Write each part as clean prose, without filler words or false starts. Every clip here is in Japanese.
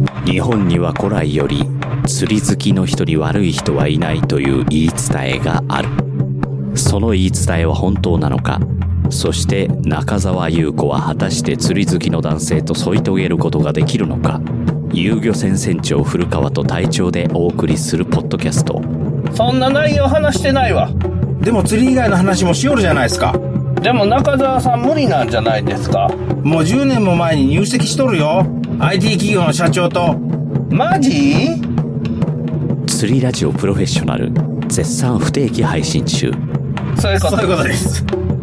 日本には古来より釣り好きの人に悪い人はいないという言い伝えがある。その言い伝えは本当なのか、そして中澤優子は果たして釣り好きの男性と添い遂げることができるのか。遊漁船船長古川と隊長でお送りするポッドキャスト。 そんな内容話してないわ。 でも釣り以外の話もしよるじゃないですか。 でも中澤さん無理なんじゃないですか。 もう10年も前に入籍しとるよ、 IT 企業の社長と。 マジ？ 釣りラジオプロフェッショナル絶賛不定期配信中。 そういうことです。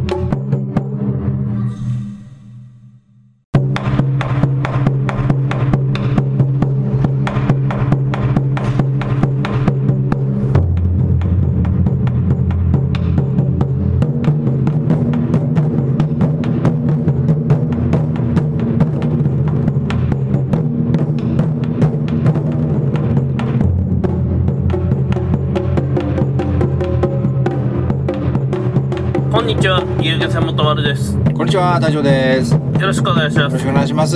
こんにちは、遊漁船元丸です。 こんにちは、大丈夫です。よよろしくお願いします。 ろしくお願いします。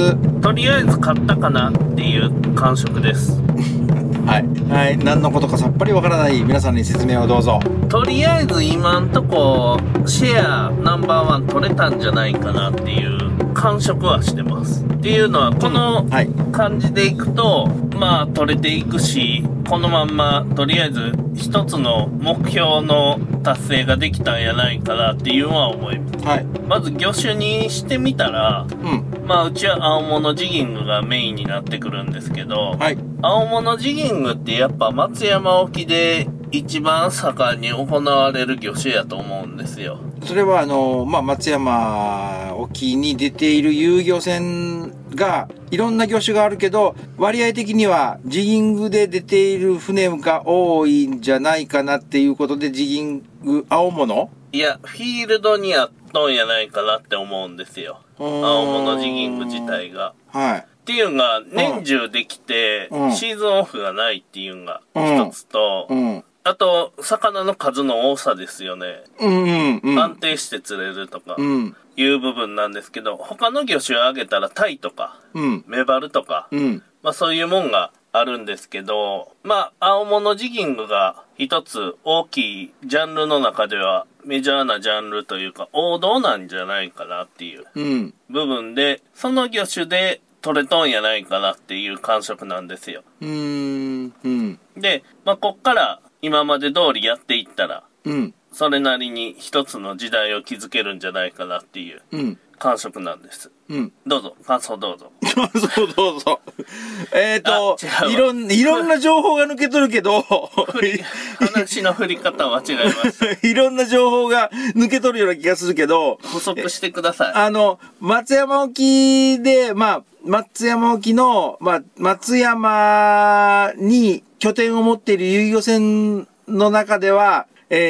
とりあえず買ったかなっていう感触です。 はい、何のことかさっぱりわからない皆さんに説明をどうぞ。 とりあえず今んとこシェアナンバーワン取れたんじゃないかなっていう感触はしてます。っていうのはこの感じでいくと、まあ取れていくし、このまんまとりあえず一つの目標の達成ができたんやないかなっていうのは思います。 はい。 まず魚種にしてみたら、まあうちは青物ジギングがメインになってくるんですけど、 はい。 青物ジギングってやっぱ松山沖で一番盛んに行われる魚種やと思うんですよ。 それは松山沖に出ている遊漁船がいろんな魚種があるけど、割合的にはジギングで出ている船が多いんじゃないかなっていうことで、ジギング青物？ いや、フィールドにあっとんやないかなって思うんですよ。青物ジギング自体が。 はい。 っていうのが年中できて、シーズンオフがないっていうのが一つと、あと、魚の数の多さですよね。安定して釣れるとか、いう部分なんですけど、他の魚種を挙げたらタイとか、メバルとか、まあそういうもんがあるんですけど、まあ、青物ジギングが一つ大きいジャンルの中ではメジャーなジャンルというか王道なんじゃないかなっていう部分で、その魚種で取れとんやないかなっていう感触なんですよ。で、まあこっから今まで通りやっていったら、それなりに一つの時代を築けるんじゃないかなっていう感触なんです。どうぞ、感想どうぞ。 どうぞ。いろんな情報が抜けとるけど、 話の振り方は違います。 いろんな情報が抜けとるような気がするけど、 補足してください。 松山沖で、松山沖の、松山に拠点を持っている遊漁船の中では、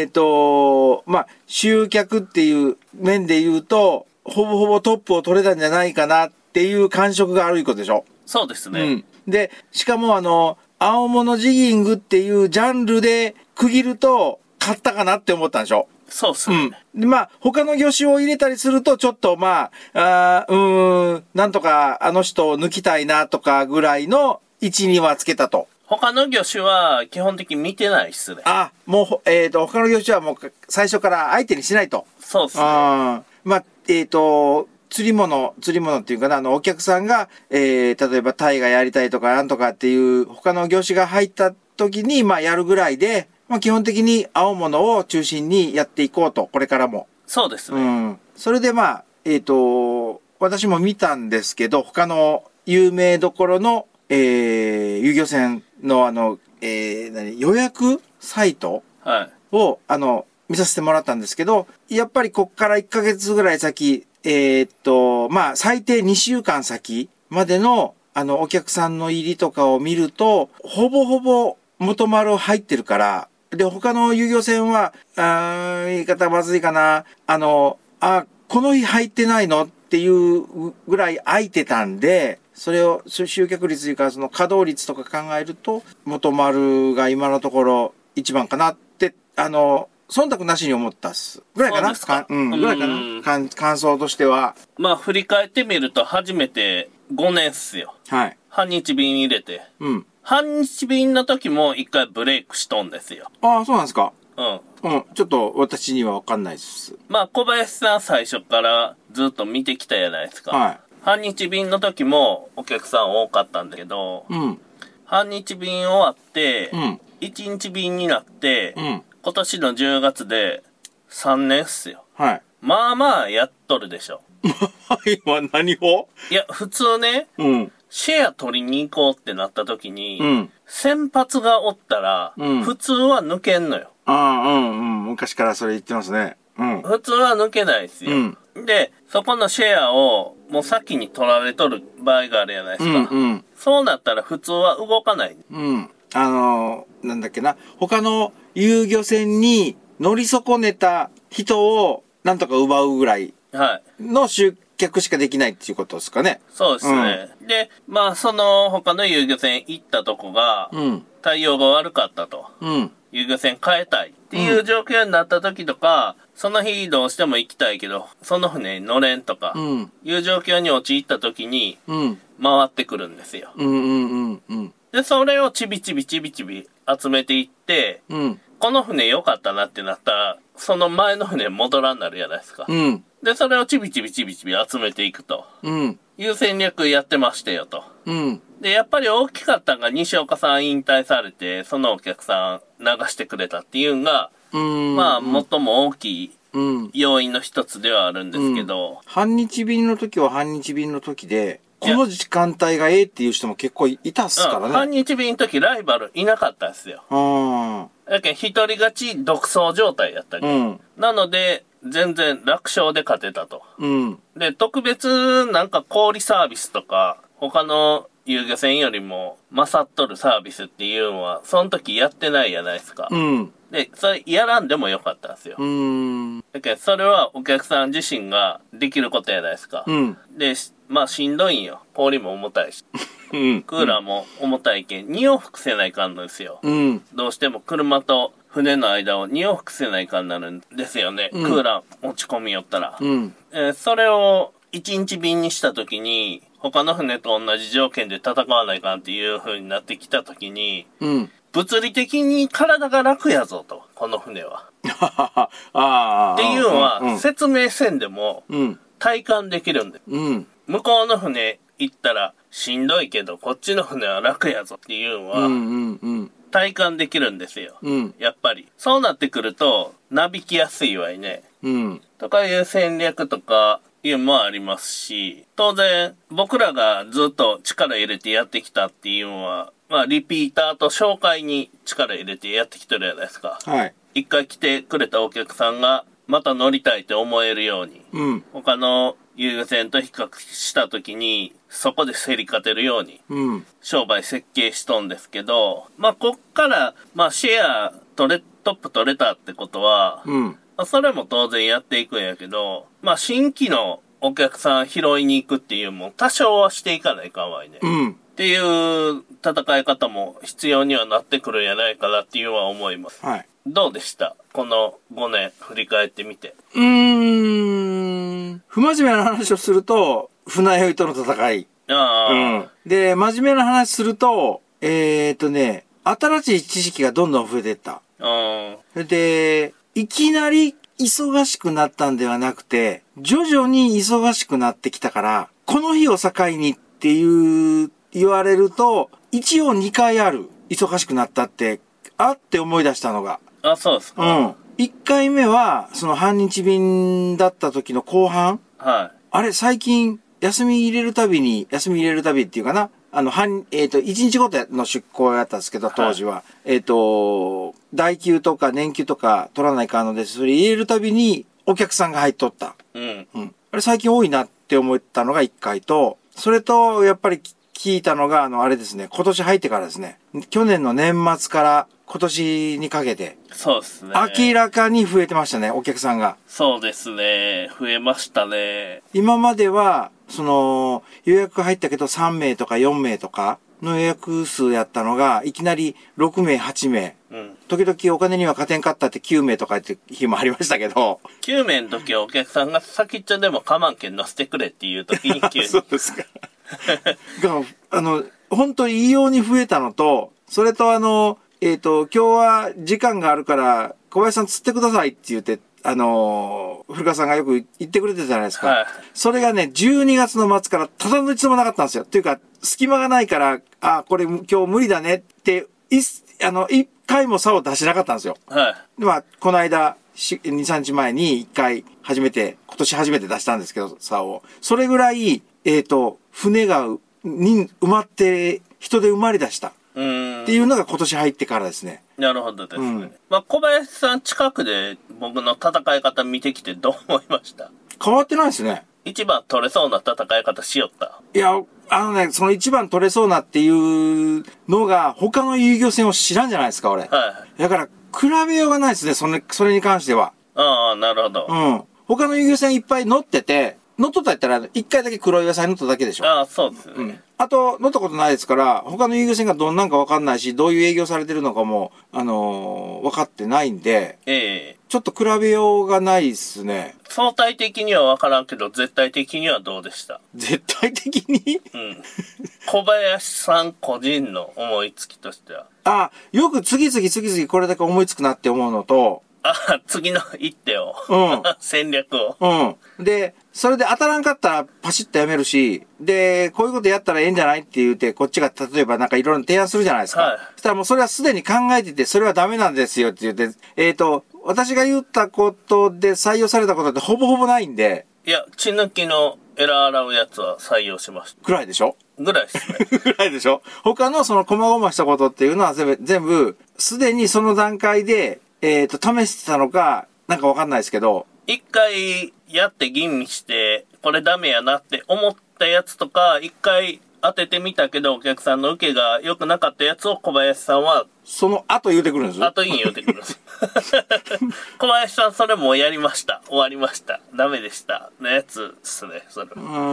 集客っていう面で言うと、ほぼほぼトップを取れたんじゃないかなっていう感触があるいうことでしょ。 そうですね。 で、しかも青物ジギングっていうジャンルで区切ると、勝ったかなって思ったんでしょ。 そうっすね。 で、他の魚種を入れたりすると、ちょっとなんとかあの人を抜きたいなとかぐらいの位置にはつけたと。 他の魚種は基本的に見てないっすね。 もう、他の魚種はもう最初から相手にしないと。 そうっすね。 釣り物っていうかな、お客さんが、例えばタイがやりたいとかなんとかっていう他の魚種が入った時に、やるぐらいで、基本的に青物を中心にやっていこうと、これからも。 そうですね。 それで私も見たんですけど、他の有名どころの、遊漁船の予約サイトを、見させてもらったんですけど、やっぱりこっから1ヶ月ぐらい先、最低2週間先までの、お客さんの入りとかを見ると、ほぼほぼ元丸入ってるから、で、他の遊漁船は、言い方まずいかな、この日入ってないのっていうぐらい空いてたんで、それを集客率というか、その稼働率とか考えると、元丸が今のところ一番かなって、忖度なしに思ったっす。ぐらいかな。ぐらいかな。感想としては。 振り返ってみると初めて5年っすよ。 はい。 半日便入れて。 うん。 半日便の時も一回ブレイクしとんですよ。 ああ、そうなんですか。 うん。 うん。ちょっと私にはわかんないです。 まあ、小林さん最初からずっと見てきたじゃないですか。 はい。 半日便の時もお客さん多かったんだけど、 うん。 半日便終わって、 うん。 1日便になって、 うん。 今年の10月で3年っすよ。 はい。 まあまあやっとるでしょ。 今何を？ いや、普通ね、 うん。 シェア取りに行こうってなった時に、 うん。 先発がおったら、 うん、 普通は抜けんのよ。 ああ、うんうん。昔からそれ言ってますね。うん。 普通は抜けないですよ。うん、で、そこのシェアをもう先に取られとる場合があるじゃないですか。 うんうん、 そうなったら普通は動かない。 うん。なんだっけな。他の遊漁船に乗り損ねた人をなんとか奪うぐらいの集客しかできないっていうことですかね。 そうですね。うん、で、まあその他の遊漁船行ったとこが、対応が悪かったと。うん、遊漁船変えたいっていう状況になった時とか、その日どうしても行きたいけど、その船に乗れんとか、いう状況に陥った時に、回ってくるんですよ。で、それをちびちびちびちび集めていって、この船良かったなってなったら、その前の船戻らんなるじゃないですか。で、それをちびちびちびちび集めていくと。いう戦略やってましたよと。で、やっぱり大きかったのが西岡さん引退されて、そのお客さん流してくれたっていうのが、まあ、最も大きい要因の一つではあるんですけど。 半日便の時は半日便の時で、この時間帯がええっていう人も結構いたっすからね。 半日便の時ライバルいなかったんですよ。だけど一人勝ち独走状態やったり。なので、全然楽勝で勝てたと。で、特別なんか小売サービスとか、他の遊漁船よりも勝っとるサービスっていうのは、その時やってないじゃないですか。で、それやらんでもよかったんですよ。だけど、それはお客さん自身ができることやないですか。で、まあしんどいんよ。氷も重たいし。クーラーも重たいけん、2往復せないかんのですよ。どうしても車と船の間を2往復せないかんなるんですよね。クーラー持ち込みよったら。それを1日便にした時に、他の船と同じ条件で戦わないかんっていう風になってきた時に、物理的に体が楽やぞと、この船は。っていうのは、説明せんでも、体感できるんで。向こうの船行ったらしんどいけど、こっちの船は楽やぞっていうのは、体感できるんですよ。やっぱり。そうなってくると、なびきやすいわいね。とかいう戦略とか、いうのもありますし、当然、僕らがずっと力入れてやってきたっていうのは、まあ、リピーターと紹介に力入れてやってきてるじゃないですか。一回来てくれたお客さんが、また乗りたいって思えるように、他の遊漁船と比較したときに、そこで競り勝てるように、商売設計しとんですけど、まあ、こっから、まあ、シェアトップ取れたってことは、それも当然やっていくんやけど、まあ、新規のお客さん拾いに行くっていうも多少はしていかないかんわいね。っていう戦い方も必要にはなってくるんやないかなっていうのは思います。どうでしたこの5年振り返ってみて。 不真面目な話をすると、船酔いとの戦い。で、真面目な話すると、新しい知識がどんどん増えていった。で、いきなり忙しくなったんではなくて、徐々に忙しくなってきたから、この日を境にって言われると、一応2回ある。忙しくなったって、って思い出したのが。 そうですか。 1回目は、その半日便だった時の後半。あれ、最近、休み入れるたびっていうかな。1日ごとの出向やったんですけど、当時は。代給とか年給とか取らないかんので、それ入れるたびにお客さんが入っとった。あれ最近多いなって思ったのが1回と、それと、やっぱり聞いたのが、あれですね、今年入ってからですね、去年の年末から今年にかけて。 そうですね。 明らかに増えてましたね、お客さんが。 そうですね。増えましたね。 今までは、予約入ったけど3名とか4名とかの予約数やったのが、いきなり6名、8名。時々お金には勝てんかったって9名とかって日もありましたけど。 9名の時はお客さんが先っちょでも我慢券乗せてくれっていう時に9名。 そうですか。 本当に異様に増えたのと、それと今日は時間があるから、小林さん釣ってくださいって言って、古川さんがよく言ってくれてたじゃないですか。はい、それがね、12月の末からただの一度もなかったんですよ。っていうか、隙間がないから、これ今日無理だねって、一回も竿を出しなかったんですよ。はい。まあ、この間、2、3日前に1回今年初めて出したんですけど、竿を。それぐらい、船が埋まって、人で埋まり出した。っていうのが今年入ってからですね。 なるほどですね。まあ、小林さん近くで僕の戦い方見てきてどう思いました？ 変わってないですね。 一番取れそうな戦い方しよった。 いや、その一番取れそうなっていうのが他の遊漁船を知らんじゃないですか、俺。はい。だから、比べようがないですね、それに関しては。 ああ、なるほど。 他の遊漁船いっぱい乗ってて、乗っとったやったら、一回だけ黒い野菜乗っただけでしょ。 ああ、そうですね。 あと、乗ったことないですから、他の遊漁船がどんなんかわかんないし、どういう営業されてるのかも、分かってないんで、ちょっと比べようがないですね。 相対的にはわからんけど、絶対的にはどうでした？ 絶対的に小林さん個人の思いつきとしては。よく次々これだけ思いつくなって思うのと、 次の一手を。戦略を。で、それで当たらんかったらパシッとやめるし、で、こういうことやったらええんじゃないって言うて、こっちが例えばなんかいろいろ提案するじゃないですか。はい。そしたらもうそれはすでに考えてて、それはダメなんですよって言って、私が言ったことで採用されたことってほぼほぼないんで。 いや、血抜きのエラー洗うやつは採用しました。 ぐらいでしょ？ ぐらいですね。 ぐらいでしょ？他のその細々したことっていうのは全部、すでにその段階で、試してたのか、なんかわかんないですけど。 一回やって吟味して、これダメやなって思ったやつとか、一回当ててみたけどお客さんの受けが良くなかったやつを小林さんは、 その後言うてくるんですよ。 後に言うてくるんです。小林さんそれもやりました。終わりました。ダメでした。のやつですね、それ。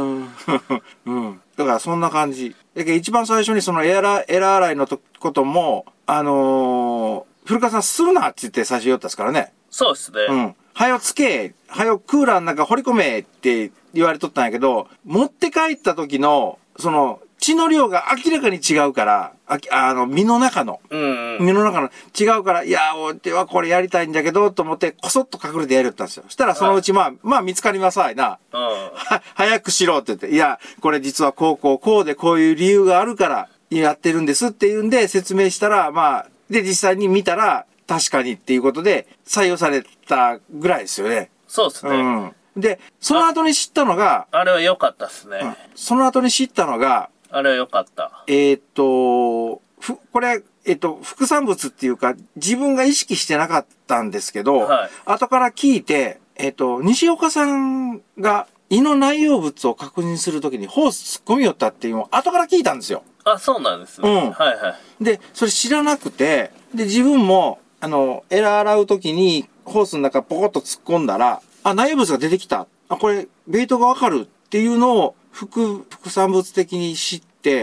だからそんな感じ。だけど一番最初にそのエラー洗いのことも、古川さんするなって言って最初言ったんですからね。 そうですね。 はよつけ、はよクーラーの中掘り込めって言われとったんやけど、持って帰った時の、その、血の量が明らかに違うから、身の中の違うから、いや、俺はこれやりたいんだけど、と思って、こそっと隠れてやりよったんですよ。そしたらそのうち、まあ見つかりますわいな。早くしろって言って、いや、これ実はこうでこういう理由があるから、やってるんですっていうんで説明したら、で、実際に見たら、確かにっていうことで、採用されたぐらいですよね。 そうですね。 で、その後に知ったのが、 あれは良かったっすね。 その後に知ったのが、 あれは良かった。 これ、副産物っていうか、自分が意識してなかったんですけど、後から聞いて、西岡さんが胃の内容物を確認するときにホース突っ込みよったっていうのを後から聞いたんですよ。 あ、そうなんですね。 で、それ知らなくて、で、自分も、エラー洗うときにホースの中ポコッと突っ込んだら、内容物が出てきた。これ、ベイトがわかるっていうのを副産物的に知って、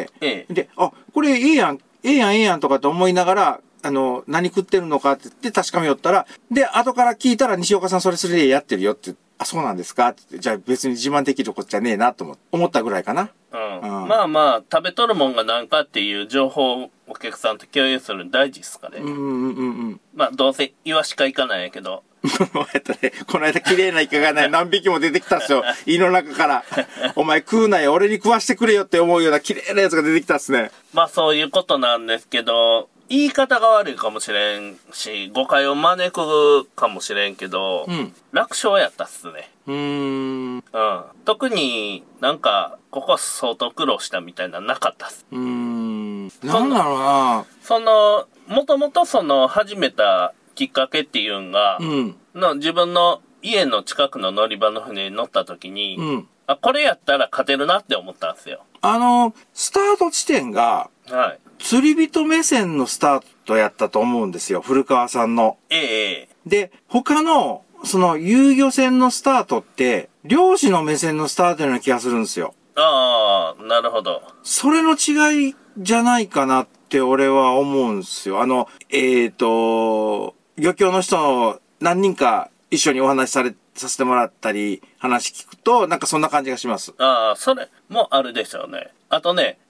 で、これええやんとかって思いながら、何食ってるのかって言って確かめよったら、で、後から聞いたら西岡さんそれでやってるよって、そうなんですかって言って、じゃあ別に自慢できることじゃねえなと思ったぐらいかな。 まあ、食べとるもんが何かっていう情報をお客さんと共有するの大事ですかね。まあ、どうせイワシかイカなんやけど。 この間綺麗なイカがね、何匹も出てきたんですよ。胃の中から。お前食うなよ、俺に食わしてくれよって思うような綺麗なやつが出てきたんですね。 まあそういうことなんですけど、言い方が悪いかもしれんし、誤解を招くかもしれんけど、楽勝やったっすね。特になんか、ここ相当苦労したみたいなのなかったっす。 なんだろうな。 もともと始めたきっかけっていうのが、自分の家の近くの乗り場の船に乗った時に、これやったら勝てるなって思ったんですよ。 スタート地点が、釣り人目線のスタートやったと思うんですよ、古川さんの。で、他の、遊漁船のスタートって、漁師の目線のスタートのような気がするんですよ。 ああ、なるほど。 それの違いじゃないかなって俺は思うんですよ。漁協の人の何人か一緒にお話させてもらったり、話聞くと、なんかそんな感じがします。 それもあるでしょうね。あとね、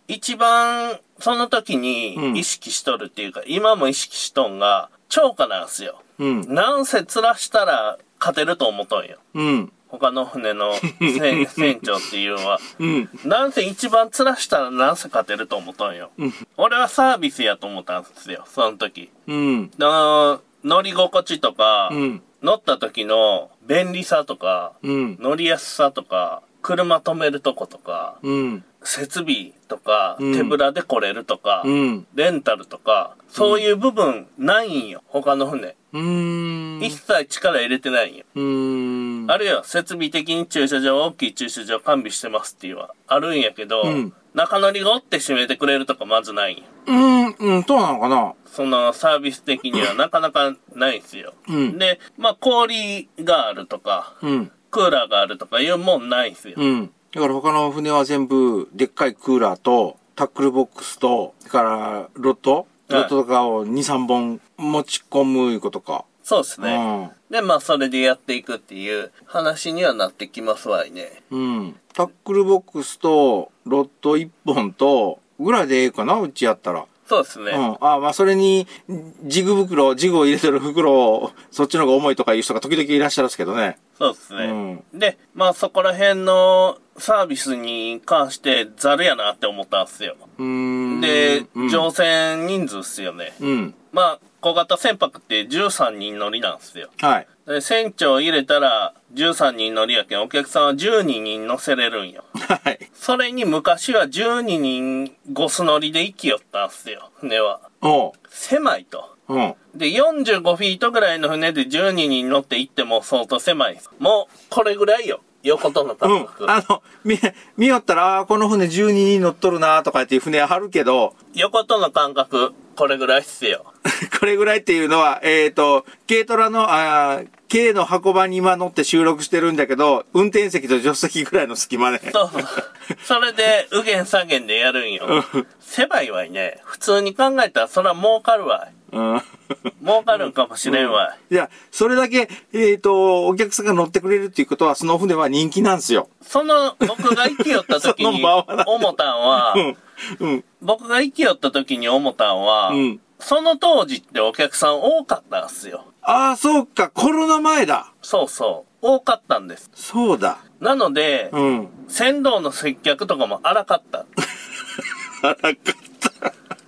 一番その時に意識しとるっていうか、今も意識しとんが、釣果なんすよ。なんせ釣らしたら勝てると思っとんよ。他の船の船長っていうのは。なんせ一番釣らしたらなんせ勝てると思っとんよ。俺はサービスやと思ったんですよ、その時。乗り心地とか、乗った時の便利さとか、乗りやすさとか、車止めるとことか、設備とか、手ぶらで来れるとか、レンタルとか、そういう部分ないんよ、他の船。一切力入れてないんよ。あるいは設備的に駐車場、大きい駐車場完備してますっていうのはあるんやけど、中乗りがおって閉めてくれるとかまずないんよ。 そうなのかな。 そのサービス的にはなかなかないんすよ。で、まあ氷があるとか、クーラーがあるとかいうもんないんすよ。 だから他の船は全部でっかいクーラーとタックルボックスと、それからロッドとかを2、3本持ち込むいうことか。 そうですね。で、まあそれでやっていくっていう話にはなってきますわいね。 タックルボックスとロッド1本とぐらいでええかな、うちやったら。 そうですね。 まあそれにジグを入れてる袋をそっちの方が重いとかいう人が時々いらっしゃるんですけどね。 そうですね。で、まあそこら辺のサービスに関してザルやなって思ったんですよ。で、乗船人数っすよね。まあ小型船舶って13人乗りなんですよ。で船長入れたら13人乗りやけん、お客さんは12人乗せれるんよ。それに昔は12人ゴス乗りで行きよったんすよ、船は。狭いと。で、45フィートぐらいの船で12人乗って行っても相当狭い。もう、これぐらいよ。横との感覚。 見よったら、この船12人乗っとるなとかっていう船はるけど。 横との感覚、これぐらいっすよ。 これぐらいっていうのは、軽トラの、軽の箱場に今乗って収録してるんだけど、運転席と助手席ぐらいの隙間ね。 そう。それで、右舷左舷でやるんよ。狭いわいね。普通に考えたら、そら儲かるわい。儲かるんかもしれんわい。 いや、それだけ、お客さんが乗ってくれるっていうことは、その船は人気なんですよ。 僕が行きよった時に思ったんは、僕が行きよった時に思ったんは、その当時ってお客さん多かったんすよ。 そうか、コロナ前だ。 そうそう。多かったんです。 そうだ。 なので、船頭の接客とかも荒かった。 荒かった。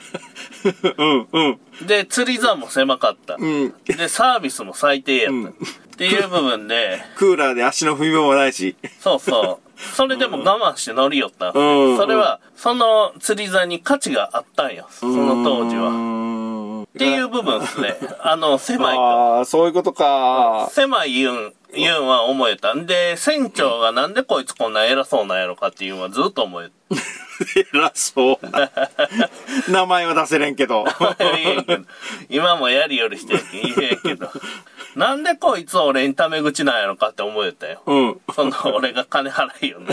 で、釣り竿も狭かった。で、サービスも最低やった。っていう部分で。 クーラーで足の踏み場もないし。 そうそう。それでも我慢して乗り寄ったんですよ。それは、その釣り竿に価値があったんよ。その当時は。っていう部分ですね。狭いと。 そういうことか。 狭い言うんは思えたんで、船長がなんでこいつこんな偉そうなんやろかっていうのはずっと思えた。 偉そうな。名前は出せれんけど。 今もやりよりして言えんけど。なんでこいつ俺にタメ口なんやろかって思えたよ。その俺が金払いよね。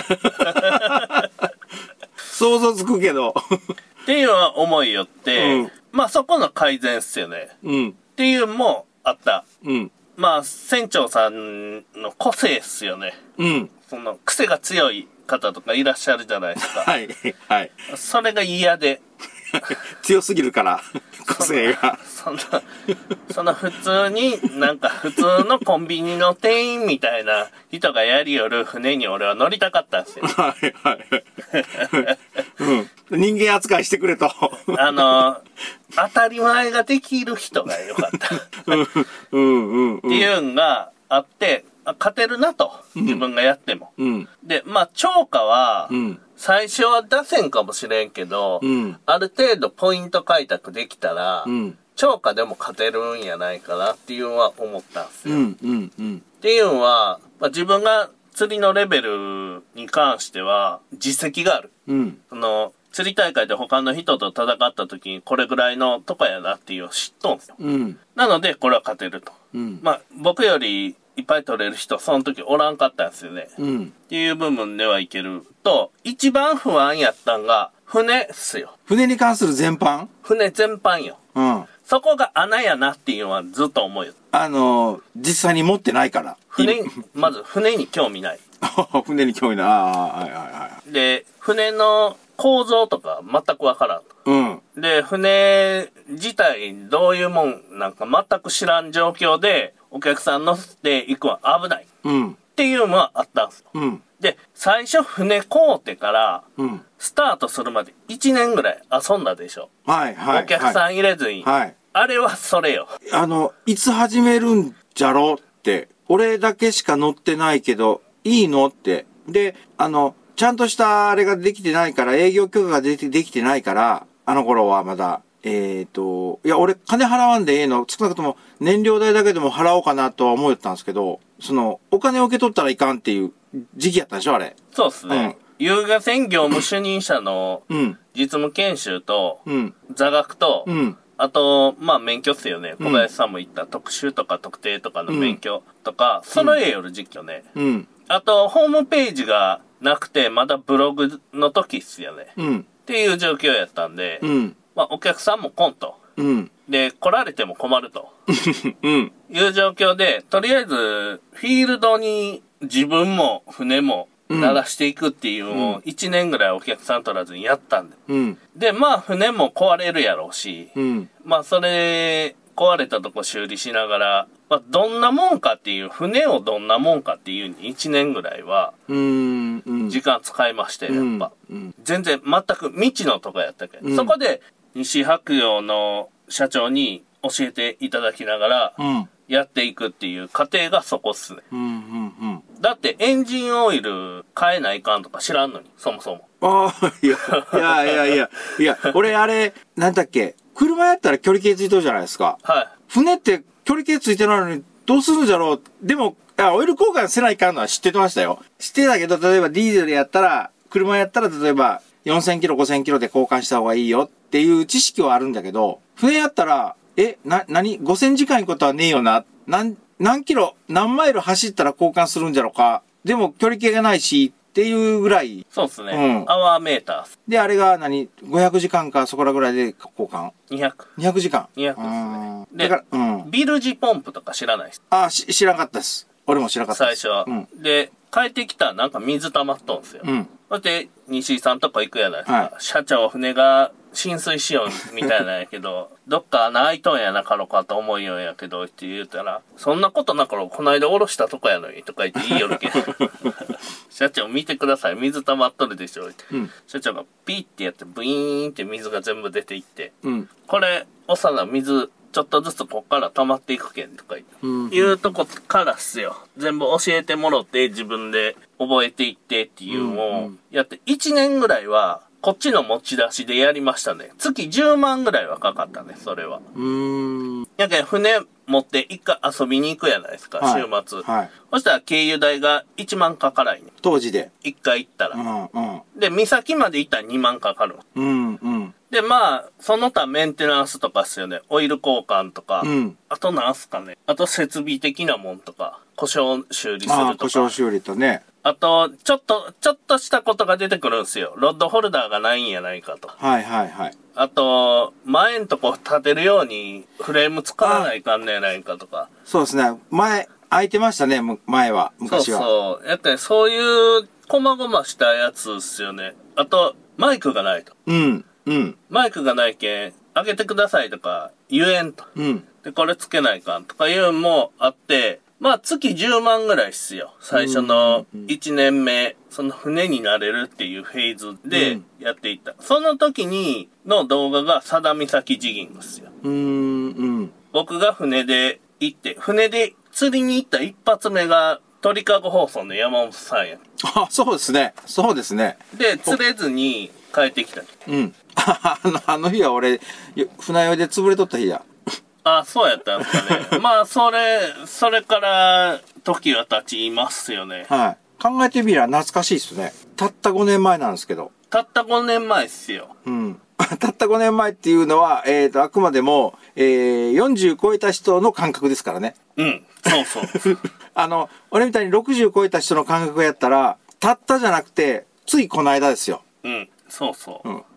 想像つくけど。 っていうのは思いよって、まあそこの改善っすよね。っていうのもあった。まあ船長さんの個性っすよね。その癖が強い方とかいらっしゃるじゃないですか。それが嫌で。 強すぎるから、個性が。 その普通に、なんか普通のコンビニの店員みたいな人がやりよる船に俺は乗りたかったんですよ。 人間扱いしてくれと。 当たり前ができる人がよかった。っていうのがあって、勝てるなと。自分がやっても。で、まあ、釣果は、最初は出せんかもしれんけど、ある程度ポイント開拓できたら、釣果でも勝てるんやないかなっていうのは思ったんですよ。っていうのは、まあ、自分が釣りのレベルに関しては、実績がある。釣り大会で他の人と戦った時にこれぐらいのとかやなっていうのを知っとんすよ。なので、これは勝てると。まあ、僕よりいっぱい取れる人、その時おらんかったんですよね。っていう部分ではいけると、一番不安やったんが、船っすよ。 船に関する全般？ 船全般よ。そこが穴やなっていうのはずっと思うよ。 実際に持ってないから。 まず船に興味ない。 船に興味ない。はいはいはい。 で、船の構造とか全くわからん。うん。で、船自体どういうもんなんか全く知らん状況で、お客さん乗せて行くのは危ない。うん。っていうのはあったんですよ。うん。で、最初船買うてから、うん。スタートするまで1年ぐらい遊んだでしょ。はいはい。お客さん入れずに。はい。あれはそれよ。 いつ始めるんじゃろって、俺だけしか乗ってないけど、いいのって。で、ちゃんとしたあれができてないから、営業許可ができてないから、あの頃はまだ、いや、俺金払わんでええの、少なくとも燃料代だけでも払おうかなとは思ったんですけど、お金を受け取ったらいかんっていう時期やったでしょ、あれ。 そうっすね。優雅船業務主任者の実務研修と、座学と、あと、まあ、免許っすよね。小林さんも言った特殊とか特定とかの免許とか、揃えよる時期よね。あと、ホームページがなくて、まだブログの時っすよね。っていう状況やったんで、まあ、お客さんも来んと。で、来られても困ると。いう状況で、とりあえず、フィールドに自分も船も鳴らしていくっていうのを1年ぐらいお客さん取らずにやったんで。で、まあ、船も壊れるやろうし、まあ、それ、壊れたとこ修理しながら、まあ、どんなもんかっていう、船をどんなもんかっていうに1年ぐらいは、時間使いまして、やっぱ。全然、全く未知のとこやったけど、そこで、西白洋の社長に教えていただきながら、やっていくっていう過程がそこっすね。だってエンジンオイル変えないかんとか知らんのに、そもそも。 ああ、いや、俺あれ、なんだっけ、車やったら距離計ついとるじゃないですか。はい。船って距離計ついてないのにどうするんじゃろう。でも、オイル交換せないかんのは知ってましたよ。知ってたけど、例えばディーゼルやったら、車やったら例えば4000キロ、5000キロで交換した方がいいよっていう知識はあるんだけど、船やったら、5000時間いうことはねえよな。何キロ、何マイル走ったら交換するんじゃろうか。でも距離計がないし、っていうぐらい。 そうですね。アワーメーター。 で、あれが500時間かそこらぐらいで交換 ?200 時間。 200ですね。で、だから、ビルジポンプとか知らないです。 知らなかったです。俺も知らなかったです。 最初は。で、帰ってきたらなんか水溜まっとんすよ。そして、西井さんとこ行くやないですか。社長、船が浸水しようみたいなんやけど、どっか穴開いとんやなかろかと思いよんやけど、って言うたら、そんなことなかろ、こないだ下ろしたとこやのに、とか言って言いよるけん。社長見てください、水溜まっとるでしょ、って。社長がピッてやって、ブイーンって水が全部出ていって、これ、おさな水、ちょっとずつこっから溜まっていくけん、とか言って。いうとこからっすよ。全部教えてもろって自分で覚えていってっていうのをやって、1年ぐらいはこっちの持ち出しでやりましたね。月10万ぐらいはかかったね、それは。やけん船持って一回遊びに行くやないですか、週末。そしたら経由代が1万かからいね。 当時で。 一回行ったら。で、岬まで行ったら2万かかる。で、まあ、その他メンテナンスとかっすよね。オイル交換とか。あとなんすかね。あと設備的なもんとか。故障修理するとか。 故障修理とね。 あと、ちょっとしたことが出てくるんですよ。ロッドホルダーがないんやないかと。あと、前んとこ立てるようにフレーム使わないかんねやないかとか。 そうですね。空いてましたね、前は。昔は。 そう。やってそういう、こまごましたやつっすよね。あと、マイクがないと。マイクがないけん、開けてくださいとか言えんと。で、これつけないかんとかいうのもあって、まあ月10万ぐらいっすよ。最初の1年目、その船になれるっていうフェーズでやっていった。その時の動画が佐田岬ジギングっすよ。僕が船で行って、船で釣りに行った一発目が鳥かご放送の山本さんや。 そうですね。そうですね。 で、釣れずに帰ってきた。 あの日は俺、船酔いで潰れとった日や。 そうやったんですかね。まあ、それから時は経ちますよね。 考えてみりゃ懐かしいっすね。たった5年前なんですけど。 たった5年前っすよ。 たった5年前っていうのは、あくまでも、40超えた人の感覚ですからね。 そう。 俺みたいに60超えた人の感覚やったら、たったじゃなくて、ついこの間ですよ。 そう。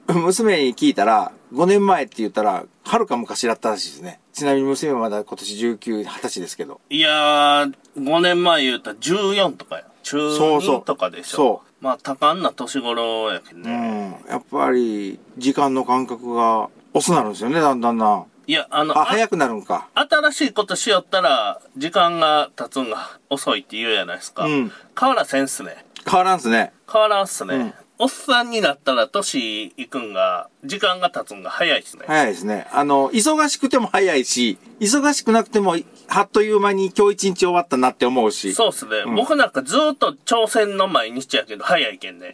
娘に聞いたら、5年前って言ったら、はるか昔だったらしいですね。ちなみに娘はまだ今年19、20歳ですけど。 いやー、5年前言うたら14とかや。中2とかでしょ。そう。まあ、多感な年頃やけどね。 やっぱり、時間の感覚が遅なるんですよね、だんだんな。 いや、 早くなるんか。 新しいことしよったら、時間が経つんが遅いって言うじゃないですか。変わらせんすね。 変わらんすね。 変わらんすね。おっさんになったら年いくんが、時間が経つんが早いですね。 早いですね。忙しくても早いし、忙しくなくても、はっという間に今日一日終わったなって思うし。 そうですね。僕なんかずっと挑戦の毎日やけど、早いけんね。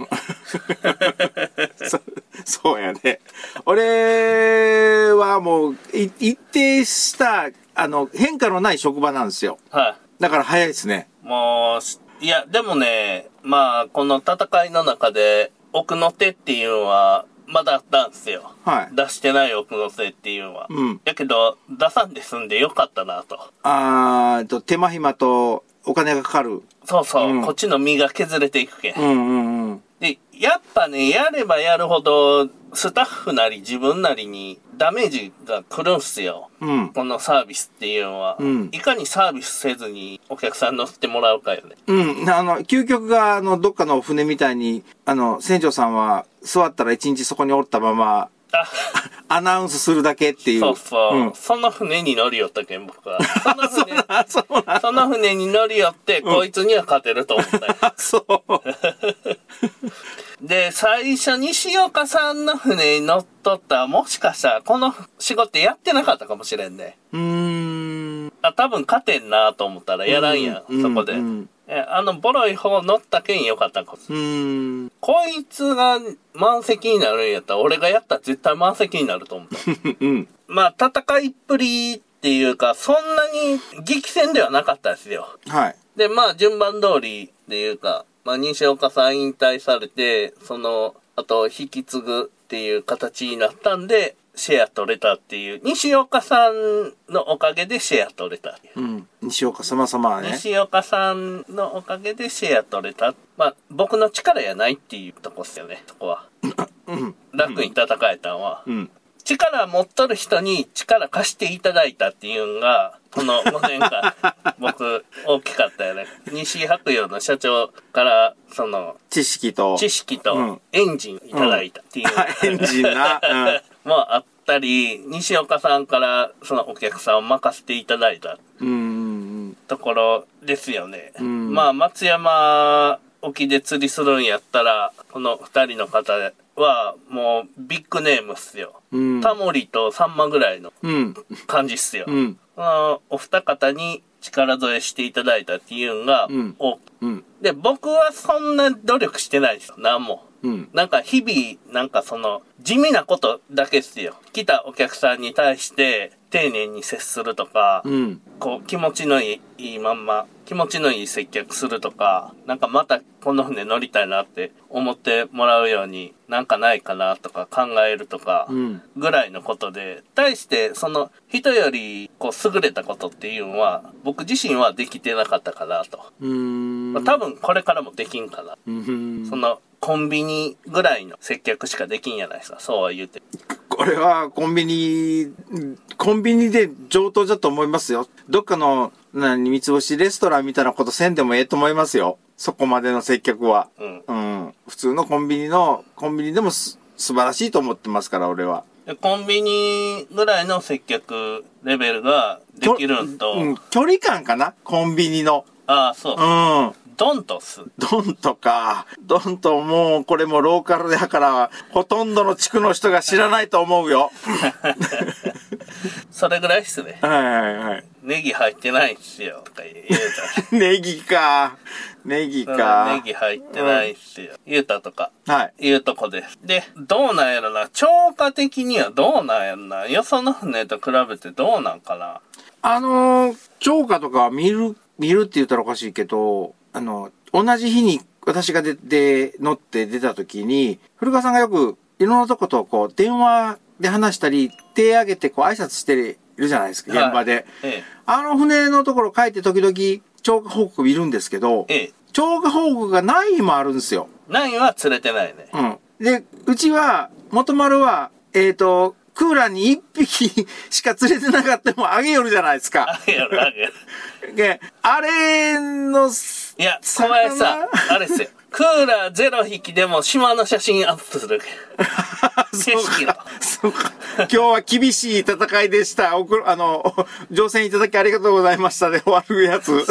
そうやね。俺はもう、一定した、変化のない職場なんですよ。はい。だから早いですね。 もう、いや、でもね、まあ、この戦いの中で、奥の手っていうのは、まだあったんですよ。はい。出してない奥の手っていうのは。やけど、出さんで済んでよかったなと。 手間暇とお金がかかる。 そうそう。こっちの身が削れていくけん。で、やっぱね、やればやるほど、スタッフなり自分なりにダメージが来るんすよ。このサービスっていうのは。いかにサービスせずにお客さん乗せてもらうかよね。 究極が、どっかの船みたいに、船長さんは座ったら一日そこにおったまま、アナウンスするだけっていう。 そうそう。その船に乗り寄ったけん、僕は。その船に乗り寄って、こいつには勝てると思ったよ。 そう。 で、最初西岡さんの船に乗っとったら、もしかしたらこの仕事やってなかったかもしれんね。多分勝てんなと思ったらやらんやん、そこで。ボロい方乗ったけんよかったかも。こいつが満席になるんやったら、俺がやったら絶対満席になると思った。まあ、戦いっぷりっていうか、そんなに激戦ではなかったですよ。はい。で、まあ、順番通りっていうか、まあ、西岡さん引退されて、あと、引き継ぐっていう形になったんで、シェア取れたっていう。西岡さんのおかげでシェア取れた。 西岡様はね。 西岡さんのおかげでシェア取れた。まあ、僕の力やないっていうとこっすよね、そこは。楽に戦えたんは。力持っとる人に力貸していただいたっていうのが、この5年間、僕、大きかったよね。西白洋の社長から、 知識と、 エンジンいただいたっていう。 エンジンな。 もあったり、西岡さんから、お客さんを任せていただいた。ところですよね。まあ、松山沖で釣りするんやったら、この2人の方は、もう、ビッグネームっすよ。タモリとサンマぐらいの感じっすよ。お二方に力添えしていただいたっていうのが大きい。で、僕はそんな努力してないですよ。なんも。なんか日々、なんか地味なことだけっすよ。来たお客さんに対して丁寧に接するとか、こう気持ちのいいまんま、気持ちのいい接客するとか、なんかまたこの船乗りたいなって思ってもらうようになんかないかなとか考えるとか、ぐらいのことで、対して人よりこう優れたことっていうのは、僕自身はできてなかったかなと。多分これからもできんかな。コンビニぐらいの接客しかできんやないですか、そうは言うて。 これはコンビニで上等だと思いますよ。どっかの三つ星レストランみたいなことせんでもええと思いますよ。そこまでの接客は。普通のコンビニでも素晴らしいと思ってますから、俺は。 コンビニぐらいの接客レベルができるんと。 距離感かな、コンビニの。 ああ、そう。ドントもうこれもローカルだからほとんどの地区の人が知らないと思うよ。それぐらいっすね。ネギ入ってないっすよとか言うた。 ネギか。ネギ入ってないっすよ。言うたとか。いうとこです。で、どうなんやろな。超過的にはどうなんやろな。よその船と比べてどうなんかな。 超過とか見るって言ったらおかしいけど、同じ日に私が乗って出た時に、古川さんがよくいろんなとことこう電話で話したり、手挙げてこう挨拶しているじゃないですか、現場で。船のところ帰って時々超過報告見るんですけど、超過報告がない日もあるんですよ。 ないは釣れてないね。 で、うちは、元丸は、クーラーに1匹しか釣れてなかったもあげよるじゃないですか。 あげよる。 で、あれの、 いや、小林さん、あれっすよ。クーラー0匹でも島の写真アップする。景色の。 そうか。今日は厳しい戦いでした。乗船いただきありがとうございましたで終わるやつ。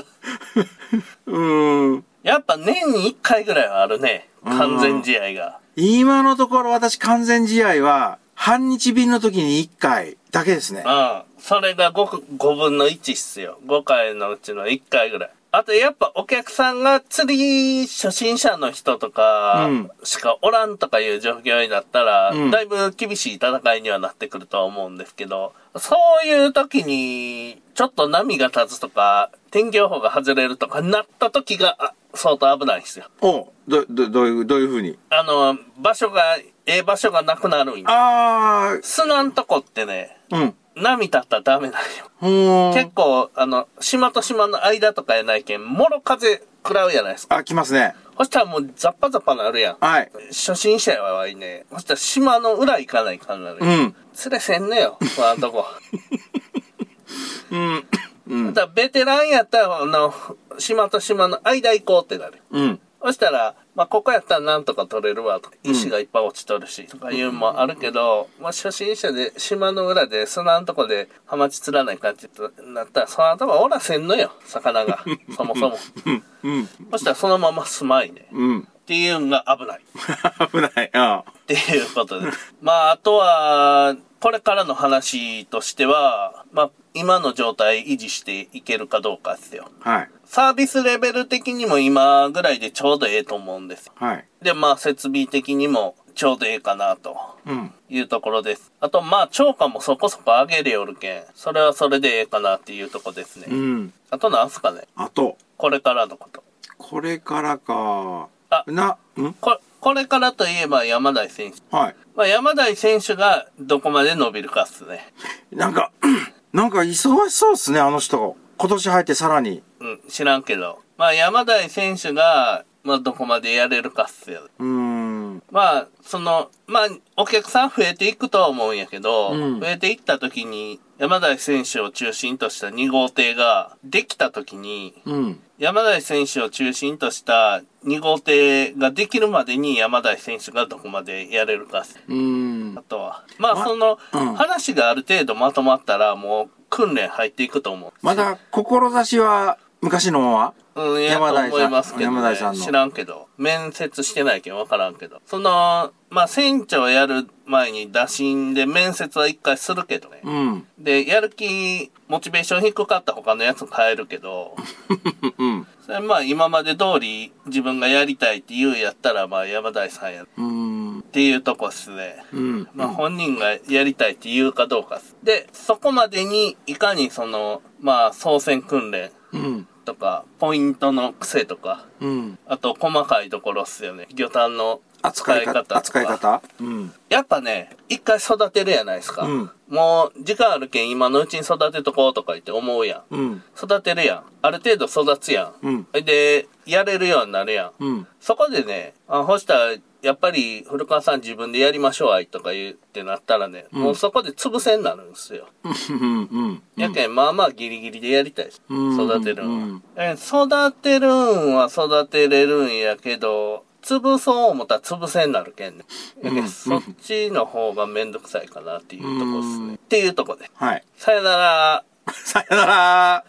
やっぱ年に1回ぐらいはあるね。完全試合が。 今のところ私完全試合は、半日便の時に1回だけですね。 それが5分の1っすよ。5回のうちの1回ぐらい。あとやっぱお客さんが釣り初心者の人とかしかおらんとかいう状況になったら、だいぶ厳しい戦いにはなってくるとは思うんですけど、そういう時にちょっと波が立つとか、天気予報が外れるとかなった時が相当危ないんですよ。 どういう風に場所がなくなるんよ。砂んとこってね、波立ったらダメなんよ。結構、島と島の間とかやないけん、もろ風食らうやないですか。 来ますね。 そしたらもうザッパザッパなるやん。 はい。 初心者はいいね。そしたら島の裏行かないかんなる。釣れせんねよ、そんなとこ。だからベテランやったら、島と島の間行こうってなる。そしたら、ここやったらなんとか取れるわとか、石がいっぱい落ちとるし、とかいうのもあるけど、初心者で島の裏で砂のとこでハマチ釣らないかってなったら、そのとこおらせんのよ、魚が。そもそも。そしたらそのまま住まいね。っていうのが危ない。 危ない。 っていうことで。あとは、これからの話としては、今の状態維持していけるかどうかですよ。 はい。 サービスレベル的にも今ぐらいでちょうどええと思うんです。 はい。 で、設備的にもちょうどええかなというところです。あと、超過もそこそこ上げれよるけん、それはそれでええかなっていうとこですね。あとなんすかね。これからのこと。 これからか。 これからといえば山台選手。 はい。 山台選手がどこまで伸びるかっすね。 なんか忙しそうっすね、あの人。今年入ってさらに。 知らんけど。山台選手が、どこまでやれるかっすよ。お客さん増えていくとは思うんやけど、増えていった時に、山台選手を中心とした2号艇ができた時に、山台選手を中心とした2号艇ができるまでに山台選手がどこまでやれるかっす。あとは。話がある程度まとまったらもう訓練入っていくと思う。 まだ、志は昔のまま山台さん。思いますけど、 山台さんの。 知らんけど。面接してないけど分からんけど。船長やる前に打診で面接は一回するけどね。で、やる気、モチベーション低かった他のやつ変えるけど。それ今まで通り自分がやりたいって言うやったら山台さんやる。っていうとこっすね。本人がやりたいって言うかどうかっす。で、そこまでにいかに操船訓練。とか、ポイントの癖とか、あと細かいところっすよね。魚探の扱い方とか。 扱い方やっぱね、一回育てるやないですか。もう、時間あるけん今のうちに育てとこうとか言って思うやん。育てるやん。ある程度育つやん。で、やれるようになるやん。そこでね、ほしたら、やっぱり古川さん自分でやりましょうとか言ってなったらね、もうそこで潰せになるんですよ。やけんギリギリでやりたいです。育てるんは。育てるんは育てれるんやけど、潰そう思ったら潰せになるけんね。やけんそっちの方がめんどくさいかなっていうとこですね。っていうとこで。 はい。 さよなら。 さよなら。